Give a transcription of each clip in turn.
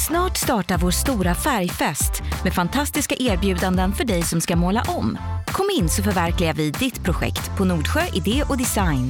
Snart startar vår stora färgfest med fantastiska erbjudanden för dig som ska måla om. Kom in så förverkligar vi ditt projekt på Nordsjö Idé och Design.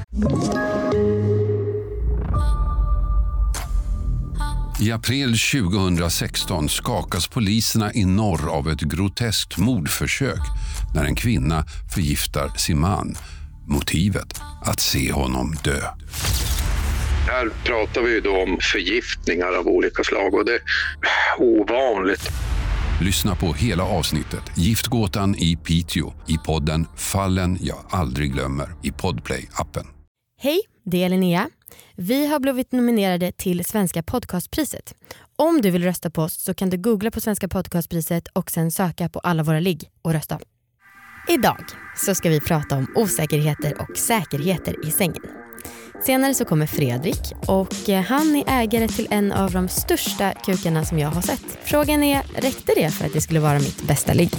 I april 2016 skakas poliserna i norr av ett groteskt mordförsök när en kvinna förgiftar sin man. Motivet att se honom dö. Här pratar vi då om förgiftningar av olika slag och det är ovanligt. Lyssna på hela avsnittet Giftgåtan i Piteå i podden Fallen jag aldrig glömmer i Podplay-appen. Hej, det är Linnea. Vi har blivit nominerade till Svenska podcastpriset. Om du vill rösta på oss så kan du googla på Svenska podcastpriset och sen söka på alla våra ligg och rösta. Idag så ska vi prata om osäkerheter och säkerheter i sängen. Senare så kommer Fredrik och han är ägare till en av de största kukarna som jag har sett. Frågan är, räckte det för att det skulle vara mitt bästa ligg?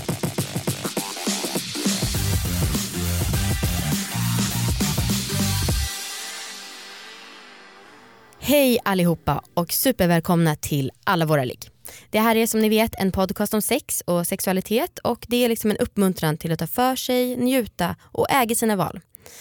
Hej allihopa och supervälkomna till alla våra ligg. Det här är som ni vet en podcast om sex och sexualitet och det är liksom en uppmuntran till att ta för sig, njuta och äga sina val.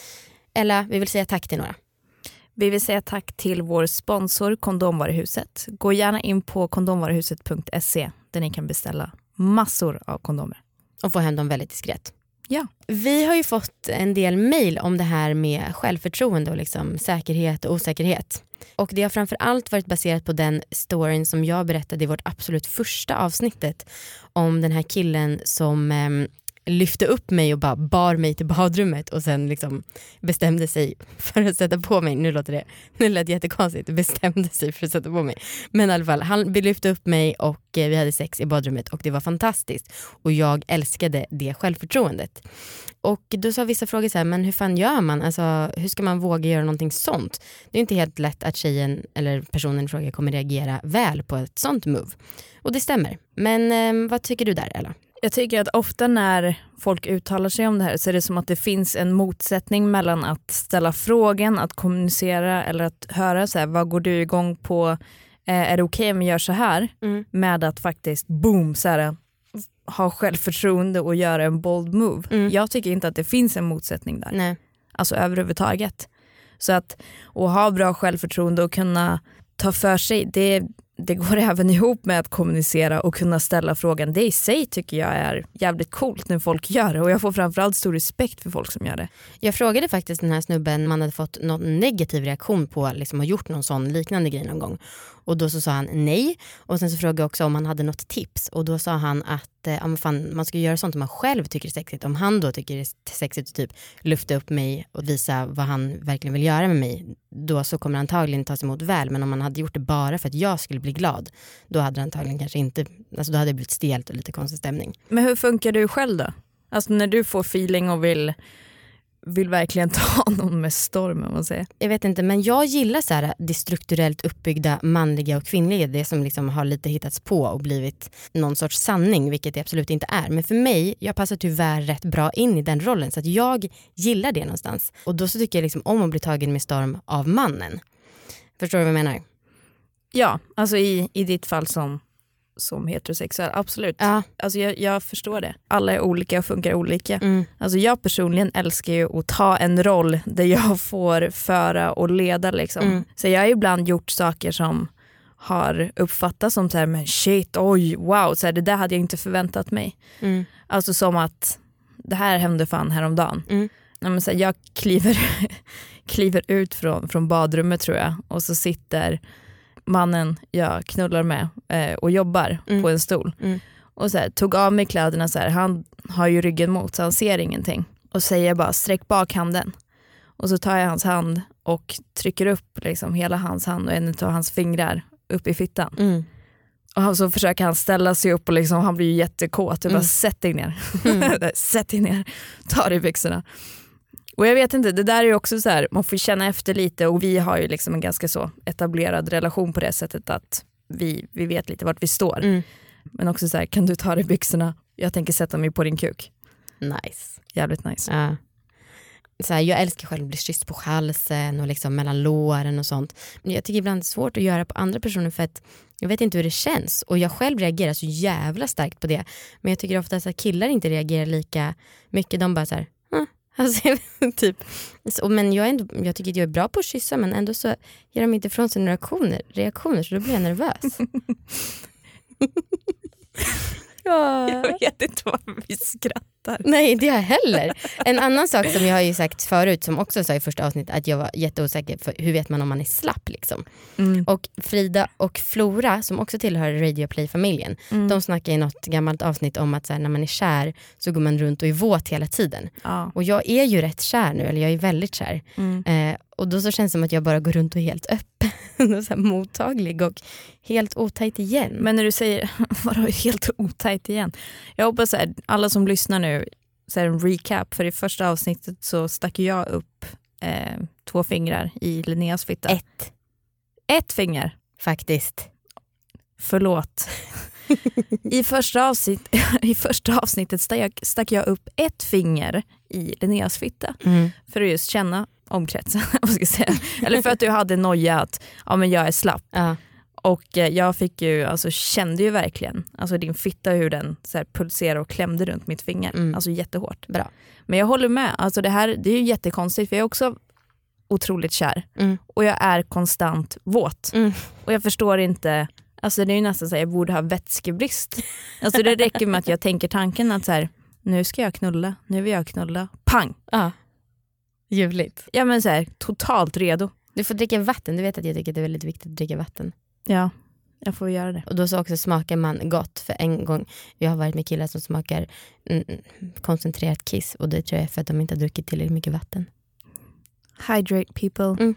Eller vi vill säga tack till några. Vi vill säga tack till vår sponsor Kondomvaruhuset. Gå gärna in på kondomvaruhuset.se där ni kan beställa massor av kondomer. Och få hem dem väldigt diskret. Ja. Vi har ju fått en del mejl om det här med självförtroende och liksom säkerhet och osäkerhet. Och det har framförallt varit baserat på den storyn som jag berättade i vårt absolut första avsnittet om den här killen som lyfte upp mig och bara bar mig till badrummet och sen liksom bestämde sig för att sätta på mig. Nu lät jättekonstigt. Bestämde sig för att sätta på mig. Men i alla fall, han lyfte upp mig och vi hade sex i badrummet och det var fantastiskt. Och jag älskade det självförtroendet. Och då sa vissa frågor så här, men hur fan gör man? Alltså, hur ska man våga göra någonting sånt? Det är inte helt lätt att tjejen eller personen i fråga kommer reagera väl på ett sånt move. Och det stämmer. Men vad tycker du där, Ella? Jag tycker att ofta när folk uttalar sig om det här så är det som att det finns en motsättning mellan att ställa frågan, att kommunicera eller att höra så här, vad går du igång på? Är det okej om jag gör så här? Med att faktiskt boom så här, ha självförtroende och göra en bold move. Jag tycker inte att det finns en motsättning där. Nej. Alltså överhuvudtaget. Så att ha bra självförtroende och kunna ta för sig, det går även ihop med att kommunicera och kunna ställa frågan. Det i sig tycker jag är jävligt coolt när folk gör det. Och jag får framförallt stor respekt för folk som gör det. Jag frågade faktiskt den här snubben om han hade fått någon negativ reaktion på liksom har gjort någon sån liknande grej någon gång. Och då så sa han nej. Och sen så frågade jag också om han hade något tips. Och då sa han att man ska göra sånt som man själv tycker är sexigt. Om han då tycker det är sexigt att typ lyfta upp mig och visa vad han verkligen vill göra med mig, då så kommer han antagligen tas emot väl. Men om man hade gjort det bara för att jag skulle bli glad, då hade det antagligen kanske inte, alltså då hade det blivit stelt och lite konstig stämning. Men hur funkar du själv då? Alltså när du får feeling och vill verkligen ta någon med storm, om man säger. Jag vet inte, men jag gillar så här det strukturellt uppbyggda manliga och kvinnliga, det som liksom har lite hittats på och blivit någon sorts sanning, vilket det absolut inte är. Men för mig, jag passar tyvärr rätt bra in i den rollen, så att jag gillar det någonstans. Och då så tycker jag liksom om att bli tagen med storm av mannen. Förstår du vad jag menar? Ja, alltså i ditt fall som heterosexuell, absolut. Ja. Alltså jag förstår det. Alla är olika och funkar olika. Alltså jag personligen älskar ju att ta en roll där jag får föra och leda liksom. Så jag har ibland gjort saker som har uppfattats som så här, men shit, oj, wow, så här, det där hade jag inte förväntat mig. Alltså som att det här hände fan häromdagen. Ja, men så här, jag kliver ut från badrummet tror jag, och så sitter mannen jag knullar med och jobbar på en stol. Och så här, tog av mig kläderna så här, han har ju ryggen mot så han ser ingenting. Och säger bara, sträck bak handen. Och så tar jag hans hand och trycker upp liksom hela hans hand och en av hans fingrar upp i fittan. Och så försöker han ställa sig upp och liksom, han blir ju jättekåt. Och bara, sätt dig ner. Sätt dig ner. Ta dig i byxorna. Och jag vet inte, det där är ju också så här, man får känna efter lite, och vi har ju liksom en ganska så etablerad relation på det sättet att vi vet lite vart vi står. Men också så här, kan du ta dig i byxorna? Jag tänker sätta mig på din kuk. Nice. Jävligt nice. Ja. så här, jag älskar själv att bli kysst på halsen och liksom mellan låren och sånt. Men jag tycker ibland det är svårt att göra på andra personer för att jag vet inte hur det känns. Och jag själv reagerar så jävla starkt på det. Men jag tycker ofta att killar inte reagerar lika mycket. De bara så här, alltså, typ. Så, men jag tycker att jag är bra på att kyssa, men ändå så ger de inte ifrån sig några reaktioner, så då blir jag nervös. Ja. Jag vet inte varför vi skrattar. Nej, inte jag heller. En annan sak som jag har ju sagt förut, som också sa i första avsnittet, att jag var jätteosäker för hur vet man om man är slapp liksom. Och Frida och Flora, som också tillhör Radio Play-familjen, de snackar i något gammalt avsnitt om att så här, när man är kär så går man runt och är våt hela tiden. Och jag är ju rätt kär nu, eller jag är väldigt kär. Och då så känns det som att jag bara går runt och är helt öppen och så här mottaglig och helt otajt igen. Men när du säger vadå helt otajt igen? Jag hoppas att alla som lyssnar nu, så här en recap, för i första avsnittet så stack jag upp 2 fingrar i Linneas fitta. Ett finger. Faktiskt. Förlåt. I första avsnittet stack jag upp 1 finger i Linneas fitta. För att just känna omkretsen. Vad ska jag säga? Eller för att du hade noja att men jag är slapp. Och jag fick ju, alltså kände ju verkligen alltså din fitta, hur den så här pulserade och klämde runt mitt finger. Alltså jättehårt. Bra. Men jag håller med. Alltså det är ju jättekonstigt, för jag är också otroligt kär. Och jag är konstant våt. Och jag förstår inte, alltså det är ju nästan så här, jag borde ha vätskebrist. Alltså det räcker med att jag tänker tanken att så här, nu ska jag knulla, nu vill jag knulla. Pang! Ljuvligt. Ja, men så här, totalt redo. Du får dricka vatten, du vet att jag tycker att det är väldigt viktigt att dricka vatten. Ja, jag får göra det. Och då så också smakar man gott. För en gång, jag har varit med killar som smakar koncentrerat kiss. Och det tror jag är för att de inte har druckit tillräckligt mycket vatten. Hydrate people.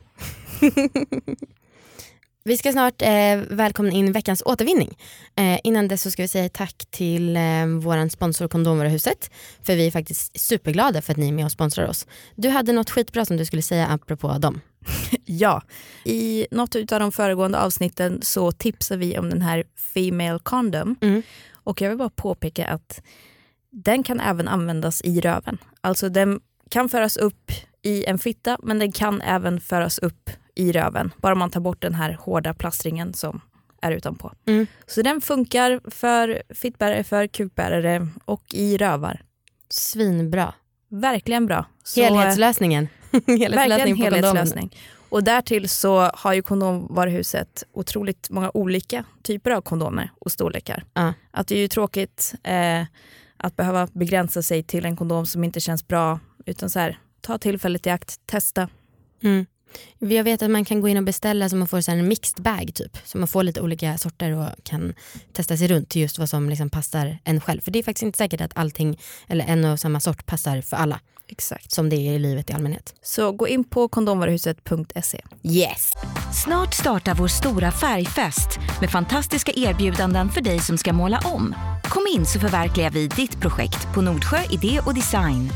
Vi ska snart välkomna in veckans återvinning. Innan det så ska vi säga tack till våran sponsor Kondomvaruhuset. För vi är faktiskt superglada för att ni är med och sponsrar oss. Du hade något skitbra som du skulle säga apropå dem. Ja, i något av de föregående avsnitten så tipsar vi om den här Female Condom. Och jag vill bara påpeka att den kan även användas i röven. Alltså den kan föras upp i en fitta, men den kan även föras upp i röven. Bara man tar bort den här hårda plastringen som är utanpå. Så den funkar för fittbärare, för kukbärare och i rövar. Svinbra. Verkligen bra. Så, helhetslösningen. Verkligen helhetslösning. Och därtill så har ju Kondomvaruhuset otroligt många olika typer av kondomer och storlekar. Att det är ju tråkigt att behöva begränsa sig till en kondom som inte känns bra, utan så här, ta tillfället i akt, testa. Jag vet att man kan gå in och beställa så man får så här en mixed bag typ. Så man får lite olika sorter och kan testa sig runt till just vad som liksom passar en själv. För det är faktiskt inte säkert att allting eller en och samma sort passar för alla. Exakt. Som det är i livet i allmänhet. Så gå in på kondomvaruhuset.se. Yes! Snart startar vår stora färgfest med fantastiska erbjudanden för dig som ska måla om. Kom in så förverkligar vi ditt projekt på Nordsjö Idé och Design.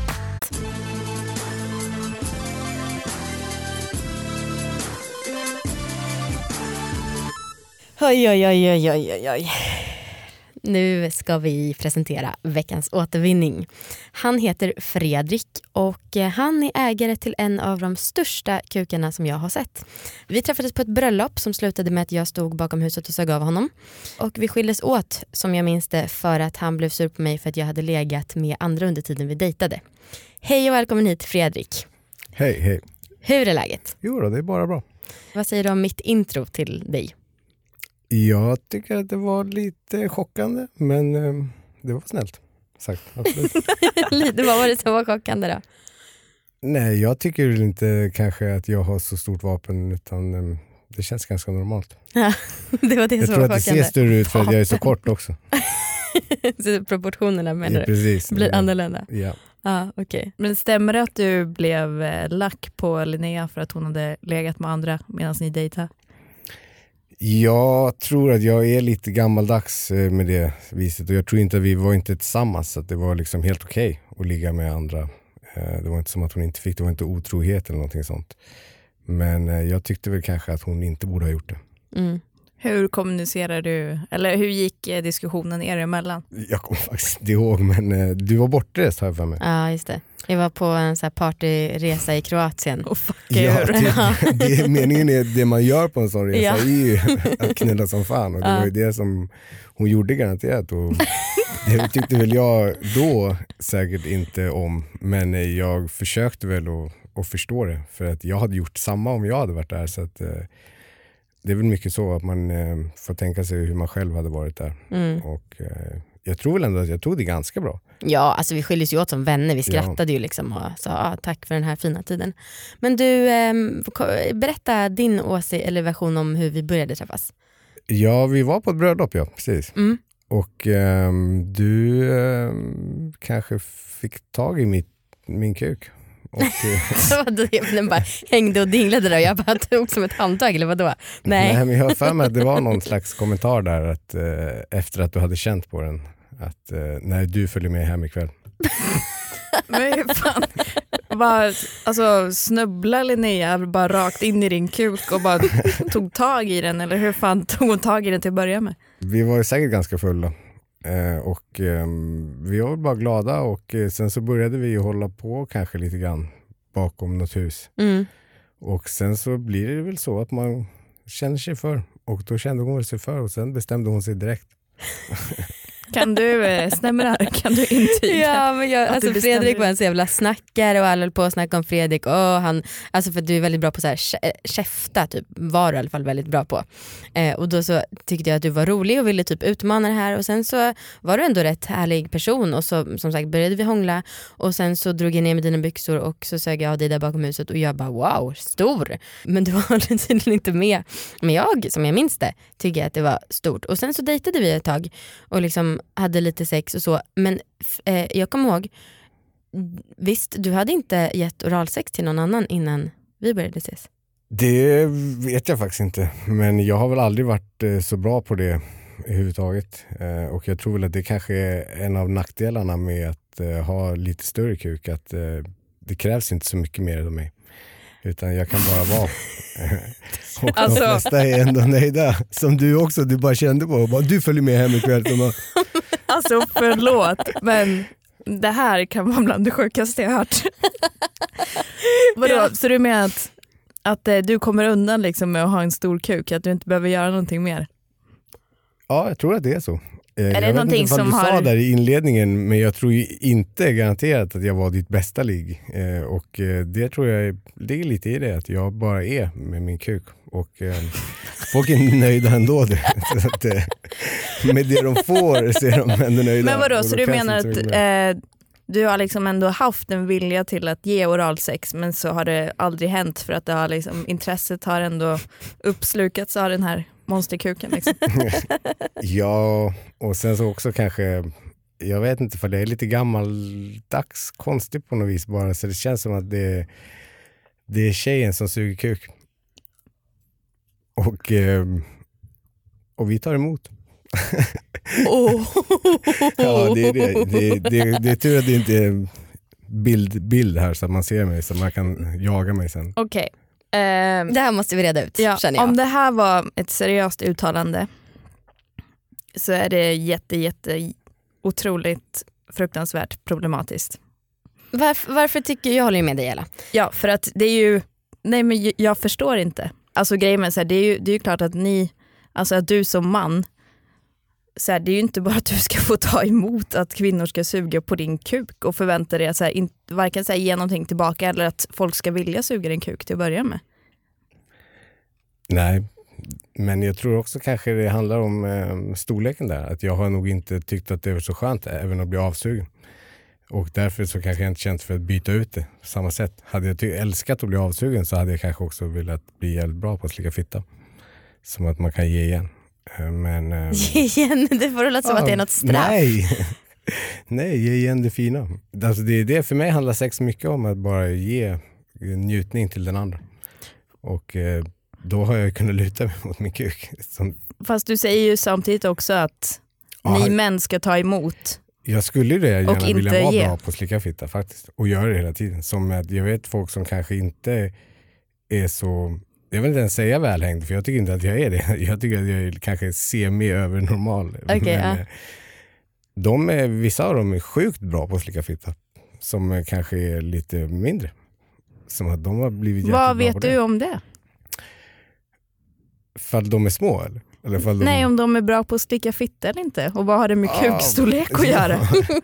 Oj. Nu ska vi presentera veckans återvinning. Han heter Fredrik och han är ägare till en av de största kukarna som jag har sett. Vi träffades på ett bröllop som slutade med att jag stod bakom huset och sög av honom. Och vi skildes åt, som jag minns det, för att han blev sur på mig för att jag hade legat med andra under tiden vi dejtade. Hej och välkommen hit Fredrik. Hej. Hur är läget? Jo då, det är bara bra. Vad säger du om mitt intro till dig? Jag tycker att det var lite chockande, men det var snällt sagt, absolut. Lite, vad var det som var chockande då? Nej, jag tycker inte kanske att jag har så stort vapen, utan det känns ganska normalt. Ja, det var det jag som tror var att det ser större ut för att jag är så kort också. Så proportionerna menar du? Precis. Blir annorlunda? Ja. Okej. Men stämmer det att du blev lack på Linnea för att hon hade legat med andra medan ni dejtade? Jag tror att jag är lite gammaldags med det viset, och jag tror inte att vi var inte tillsammans, så att det var liksom helt okej att ligga med andra. Det var inte som att hon inte fick, det var inte otrohet eller någonting sånt. Men jag tyckte väl kanske att hon inte borde ha gjort det. Hur kommunicerar du, eller hur gick diskussionen er emellan? Jag kommer faktiskt inte ihåg, men du var bortrest här för mig. Ja, just det. Jag var på en så här partyresa i Kroatien. Meningen är det man gör på en sån resa är ju att knulla som fan. Och det var ju det som hon gjorde garanterat. Och det tyckte väl jag då säkert inte om. Men jag försökte väl att förstå det. För att jag hade gjort samma om jag hade varit där. Så att, det är väl mycket så att man får tänka sig hur man själv hade varit där. Och jag tror väl ändå att jag tog det ganska bra. Ja, alltså vi skildes ju åt som vänner. Vi skrattade ju liksom och sa tack för den här fina tiden. Men du, berätta din åsikt eller version om hur vi började träffas. Ja, vi var på ett bröllop, ja, precis. Och du kanske fick tag i min kuk. Och, den bara hängde och dinglade där och jag bara tog som ett handtag eller vadå? Nej, men jag har för mig att det var någon slags kommentar där att, efter att du hade känt på den att när du följer med hem ikväll. Men fan, alltså snubbla Linnea bara rakt in i din kuk och bara tog tag i den, eller hur fan tog hon tag i den till att börja med? Vi var ju säkert ganska fulla. Och vi var bara glada och sen så började vi hålla på kanske lite grann bakom något hus. Och sen så blir det väl så att man känner sig för, och då kände hon sig för och sen bestämde hon sig direkt. Kan du stämma där? Kan du intyga? Ja, men alltså Fredrik var en så jävla snackare och alla höll på att snacka om Fredrik och han, alltså för du är väldigt bra på så här käfta typ, var du i alla fall väldigt bra på. Och då så tyckte jag att du var rolig och ville typ utmana det här, och sen så var du ändå rätt härlig person, och så som sagt började vi hångla, och sen så drog jag ner med dina byxor och så sög jag av dig där bakom huset och jag bara wow, stor. Men du var tydligen inte med. Men jag, som jag minns det, tycker att det var stort. Och sen så dejtade vi ett tag och liksom hade lite sex och så, men jag kommer ihåg, visst, du hade inte gett oralsex till någon annan innan vi började ses? Det vet jag faktiskt inte, men jag har väl aldrig varit så bra på det överhuvudtaget, och jag tror väl att det kanske är en av nackdelarna med att ha lite större kuk, att det krävs inte så mycket mer av mig. Utan jag kan bara vara. Och alltså, de flesta är ändå nöjda. Som du också, du bara kände på. Bara, du följer med hem ikväll. Alltså förlåt, men det här kan vara bland det sjukaste jag hört. Vadå? Ja. Så du menar att du kommer undan liksom med att ha en stor kuk? Att du inte behöver göra någonting mer? Ja, jag tror att det är så. Är det någonting som du sa där i inledningen, men jag tror ju inte garanterat att jag var ditt bästa ligg. Och det tror jag ligger lite i det, att jag bara är med min kuk. Och folk är nöjda ändå. Så att, med det de får så är de ändå nöjda. Men vadå, så du menar att du har liksom ändå haft en vilja till att ge oralsex, men så har det aldrig hänt för att det har liksom, intresset har ändå uppslukats av den här monsterkuken liksom. Ja, och sen så också kanske, jag vet inte, för det är lite gammaldags konstigt på något vis bara, så det känns som att det är tjejen som suger kuk. Och vi tar emot. Ja, det är det. Det är tur att det inte är bild här så att man ser mig, så man kan jaga mig sen. Okej. Det här måste vi reda ut, känner jag. Om det här var ett seriöst uttalande så är det jätte otroligt fruktansvärt problematiskt. Varför tycker jag håller med dig, Ella? Ja, för att det är ju, nej men jag förstår inte. Alltså grejen med så här, det är ju klart att alltså att du som man, så här, det är ju inte bara att du ska få ta emot att kvinnor ska suga på din kuk och förvänta dig att så här, varken så här, ge någonting tillbaka eller att folk ska vilja suga din kuk till att börja med. Nej, men jag tror också kanske det handlar om storleken där. Att jag har nog inte tyckt att det var så skönt även att bli avsugen. Och därför så kanske jag inte känt för att byta ut det på samma sätt. Hade jag älskat att bli avsugen så hade jag kanske också velat bli jävligt bra på att slicka fitta. Som att man kan ge igen. Men, ge igen? Det får låta som att det är något straff. Nej, ge igen det fina. Alltså det för mig handlar sex mycket om att bara ge njutning till den andra. Och då har jag kunnat luta mig mot min kuk. Fast du säger ju samtidigt också att ni män ska ta emot. Jag skulle det gärna vilja vara ge. bra på att slicka fitta faktiskt. Och göra det hela tiden. Som att jag vet folk som kanske inte är så Jag vill inte ens säga välhängd, för jag tycker inte att jag är det. Jag tycker att jag är kanske semi-övernormal. Vissa av dem är sjukt bra på att slicka fitta. Som kanske är lite mindre. Som att de har blivit jättebra. Vad vet du om det? För de är små eller? Nej, om de är bra på att slicka fitta eller inte. Och vad har det med kukstorlek att göra?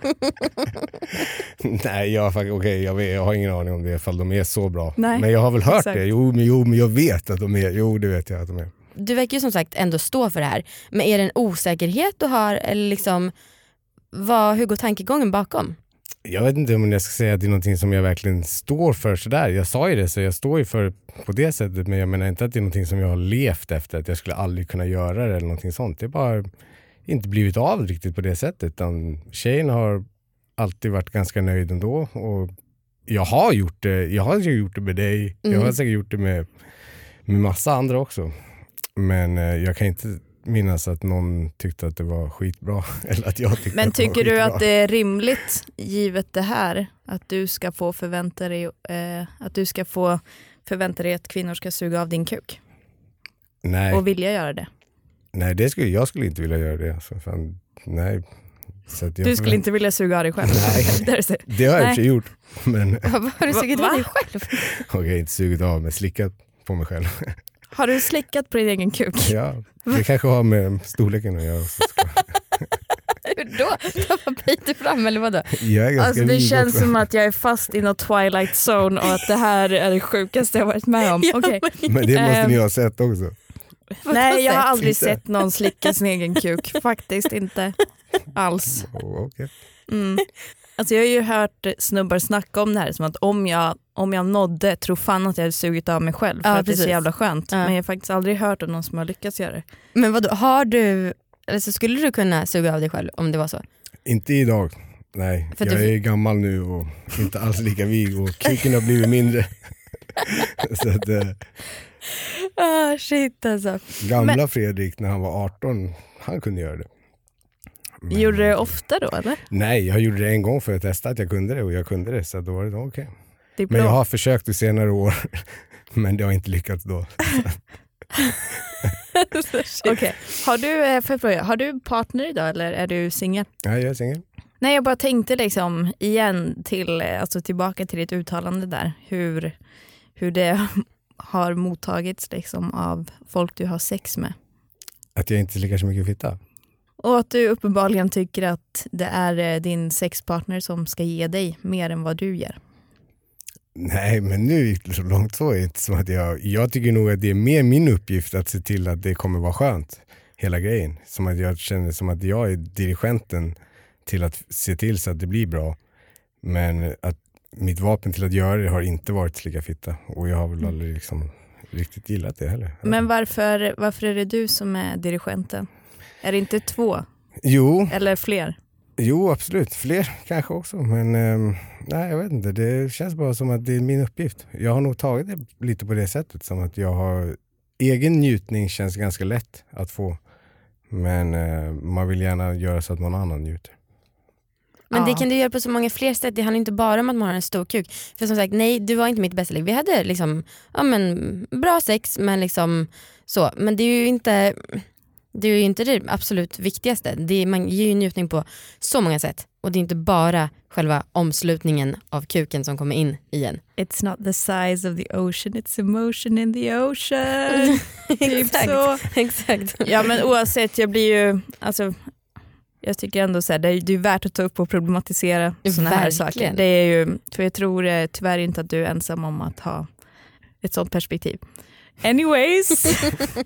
Nej, jag har ingen aning om det ifall de är så bra. Nej, men jag har väl hört exakt. det. Jo, men jag vet att de är. Jo, det vet jag att de är. Du verkar ju som sagt ändå stå för det här. Men är det en osäkerhet du har? Eller liksom, hur går tankegången bakom? Jag vet inte om jag ska säga att det är någonting som jag verkligen står för sådär. Jag sa ju det, så jag står ju för på det sättet. Men jag menar inte att det är någonting som jag har levt efter. Att jag skulle aldrig kunna göra det eller någonting sånt. Det är bara inte blivit av riktigt på det sättet. Utan tjejen har alltid varit ganska nöjd ändå. Och jag har gjort det. Jag har säkert gjort det med dig. Jag har säkert gjort det med massa andra också. Men jag kan inte minnas att någon tyckte att det var skitbra. Eller att jag tyckte. Men att det var tycker du skitbra. att det är rimligt, givet det här, att du ska få förvänta dig att kvinnor ska suga av din kuk? Nej. Och vilja göra det? Nej, jag skulle inte vilja göra det. Alltså, fan, nej. Så att Du skulle inte vilja suga av dig själv? Nej, det har jag i och för sig gjort. Men Vad har du sugit av dig själv? okej, inte sugit av, men slickat på mig själv. Har du slickat på din egen kuk? Ja, det kanske har med storleken att göra. Hur då? Tappa biter fram eller vadå? Jag är ganska Alltså det vig känns också. som att jag är fast i något Twilight Zone och att det här är det sjukaste jag varit med om. Okej. Men det måste ni ha sett också. Nej, jag har aldrig Inte. sett någon slicka sin egen kuk. Faktiskt inte alls. Okej. Alltså jag har ju hört snubbar snacka om det här som att om jag nådde, tror fan att jag hade sugit av mig själv för Ja, att det är precis. så jävla skönt. Ja. Men jag har faktiskt aldrig hört om någon som har lyckats göra det. Men vadå, så skulle du kunna suga av dig själv om det var så? Inte idag. Nej, För jag är gammal nu och inte alls lika vig och kuken har blivit mindre. Så att, Shit alltså. gamla Fredrik när han var 18, han kunde göra det. Men, Gjorde du det ofta då eller? Nej, jag gjorde det en gång för att testa att jag kunde det och jag kunde det, så då var det okej. Det är Men jag bra. har försökt i senare år, men det har inte lyckats då. Okej. Har du partner idag eller är du singel? Nej, jag är singel. Nej, jag bara tänkte liksom igen tillbaka till ditt uttalande där. Hur det har mottagits liksom av folk du har sex med. Att jag inte slickar så mycket fitta. Och att du uppenbarligen tycker att det är din sexpartner som ska ge dig mer än vad du ger. Nej, men nu gick det så långt så. Är det inte som att jag tycker nog att det är mer min uppgift att se till att det kommer vara skönt. Hela grejen. Som att jag känner som att jag är dirigenten till att se till så att det blir bra. Men att mitt vapen till att göra det har inte varit slicka fitta. Och jag har väl aldrig liksom riktigt gillat det heller. Men varför är det du som är dirigenten? Är det inte 2? Jo. Eller fler? Jo, absolut. Fler kanske också. Men nej, jag vet inte. Det känns bara som att det är min uppgift. Jag har nog tagit det lite på det sättet. Som att jag har... Egen njutning känns ganska lätt att få. Men man vill gärna göra så att någon annan njuter. Men det kan du göra på så många fler sätt. Det handlar inte bara om att man har en stor kuk. För som sagt, nej, du var inte mitt bästa liv. Vi hade liksom, bra sex, men liksom så. Men det är ju inte det absolut viktigaste. Man ger ju njutning på så många sätt. Och det är inte bara själva omslutningen av kuken som kommer in igen. It's not the size of the ocean, it's emotion in the ocean. Exakt. Ja, men oavsett, jag blir ju... Alltså, jag tycker ändå så här, det är värt att ta upp och problematisera såna här saker. Det är ju, för jag tror tyvärr inte att du är ensam om att ha ett sånt perspektiv. Anyways.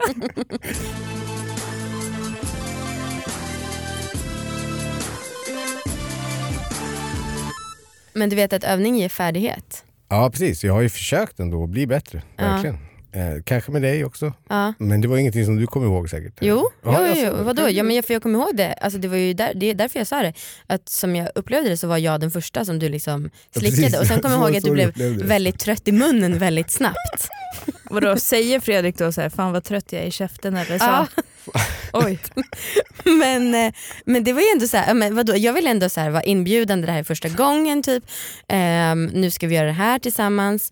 Men du vet att övning ger färdighet. Ja, precis. Jag har ju försökt ändå att bli bättre. Verkligen. Kanske med dig också. Ja. Men det var ingenting som du kom ihåg säkert. Alltså, Jo. Vadå? Ja, men jag kommer ihåg det. Alltså, det var ju det är därför jag sa det. Att som jag upplevde det så var jag den första som du liksom slickade. precis. Och sen kommer jag ihåg att du blev upplevde det. väldigt trött i munnen väldigt snabbt. Vadå, säger Fredrik då så här, fan vad trött jag är i käften eller så? Ja. Oj. Men det var ju ändå så här, men vadå? Jag vill ändå så här vara inbjudande, det här är första gången typ. Nu ska vi göra det här tillsammans.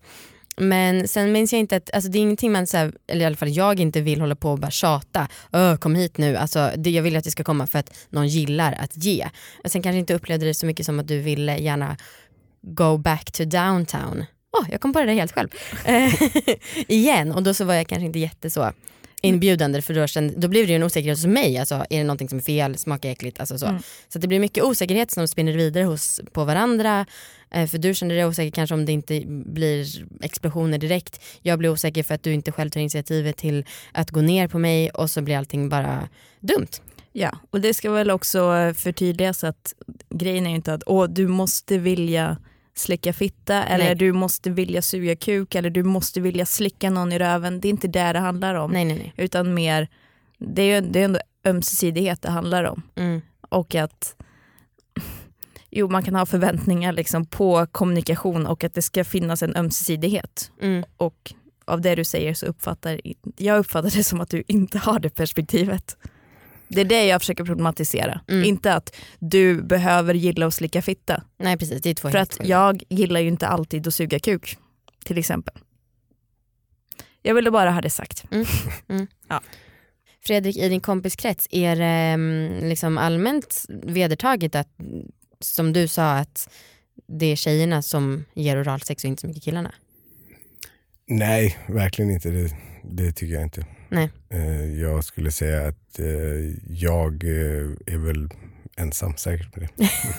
Men sen minns jag inte att, alltså det är ingenting man så här, eller i alla fall jag inte vill hålla på och bara tjata. Kom hit nu. Alltså jag vill att det ska komma för att någon gillar att ge. Och sen kanske inte upplevde det så mycket som att du ville gärna go back to downtown. Jag kom på det helt själv. Igen. Och då så var jag kanske inte jätteså inbjudande, för då blir det ju en osäkerhet hos mig. Alltså, är det någonting som är fel, smakar äckligt, alltså så. Så det blir mycket osäkerhet som spinner vidare på varandra. För du känner dig osäker kanske om det inte blir explosioner direkt. Jag blir osäker för att du inte själv tar initiativet till att gå ner på mig, och så blir allting bara dumt. Ja, och det ska väl också förtydligas att grejen är ju inte att du måste vilja slicka fitta, eller du måste vilja suga kuk, eller du måste vilja slicka någon i röven. Det är inte det handlar om. Nej. Utan mer, det är ändå ömsesidighet det handlar om. Och att man kan ha förväntningar liksom på kommunikation, och att det ska finnas en ömsesidighet. Och av det du säger så uppfattar det som att du inte har det perspektivet. Det är det jag försöker problematisera. Inte att du behöver gilla att slicka fitta. Nej, precis. Det är två. För att jag gillar ju inte alltid att suga kuk, till exempel. Jag ville bara ha det sagt. Ja. Fredrik, i din kompiskrets, är det liksom allmänt vedertaget att, som du sa, att det är tjejerna som ger oralsex och inte så mycket killarna? Nej, verkligen inte. Det tycker jag inte. Nej. Jag skulle säga att jag är väl ensam säkert på det.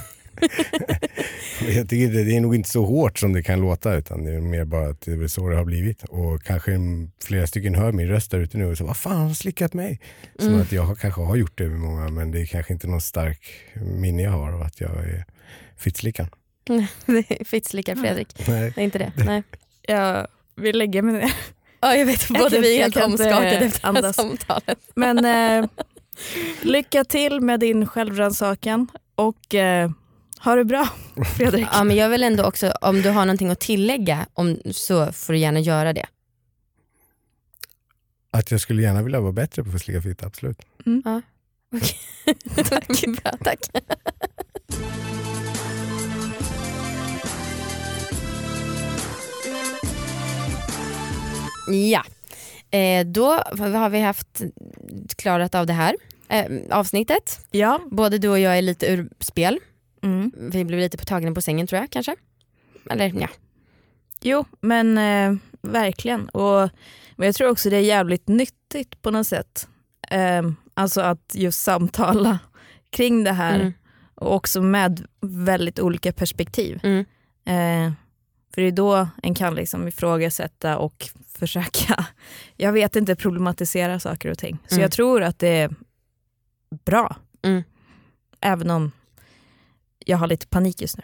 Jag tycker det är nog inte så hårt som det kan låta, utan det är mer bara att det är så det har blivit. Och kanske flera stycken hör min röst där ute nu och så, vad fan har slickat mig? Som att jag kanske har gjort det med många, men det är kanske inte någon stark minne jag har av att jag är fittslickan. Fittslickar Fredrik. Nej. Det är inte det. Nej. Jag vill lägga mig ner. Ja, jag vet. Både vi är helt omskakade efter det här samtalet. Men lycka till med din självrannsakan, och ha det bra, Fredrik. Ja, men jag vill ändå också, om du har någonting att tillägga, så får du gärna göra det. Att jag skulle gärna vilja vara bättre på att slicka fitta, absolut. Ja. Okay. Tack. Bra, tack. Ja, då har vi klarat av det här avsnittet. Ja. Både du och jag är lite ur spel. Vi blev lite tagna på sängen, tror jag, kanske. Eller ja. Jo, men verkligen. Men jag tror också det är jävligt nyttigt på något sätt. Alltså att just samtala kring det här. Och också med väldigt olika perspektiv. För det är då en kan liksom ifrågasätta och försöka, jag vet inte, problematisera saker och ting. Så jag tror att det är bra. Även om jag har lite panik just nu.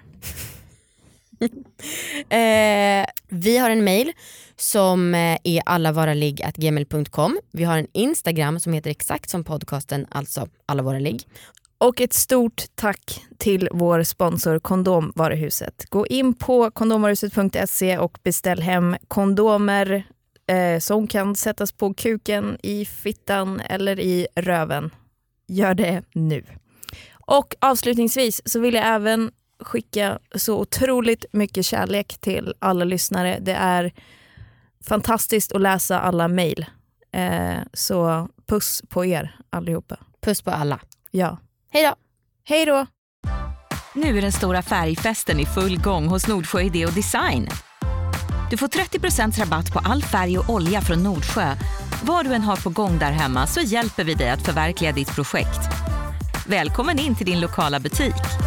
Vi har en mail som är allavaraligg@gmail.com. Vi har en Instagram som heter exakt som podcasten, alltså allavaraligg. Och ett stort tack till vår sponsor Kondomvaruhuset. Gå in på kondomvaruhuset.se och beställ hem kondomer som kan sättas på kuken, i fittan eller i röven. Gör det nu. Och avslutningsvis så vill jag även skicka så otroligt mycket kärlek till alla lyssnare. Det är fantastiskt att läsa alla mejl. Så puss på er allihopa. Puss på alla. Ja. Hej då! Hej då! Nu är den stora färgfesten i full gång hos Nordsjö Idé och Design. Du får 30% rabatt på all färg och olja från Nordsjö. Vad du än har på gång där hemma så hjälper vi dig att förverkliga ditt projekt. Välkommen in till din lokala butik.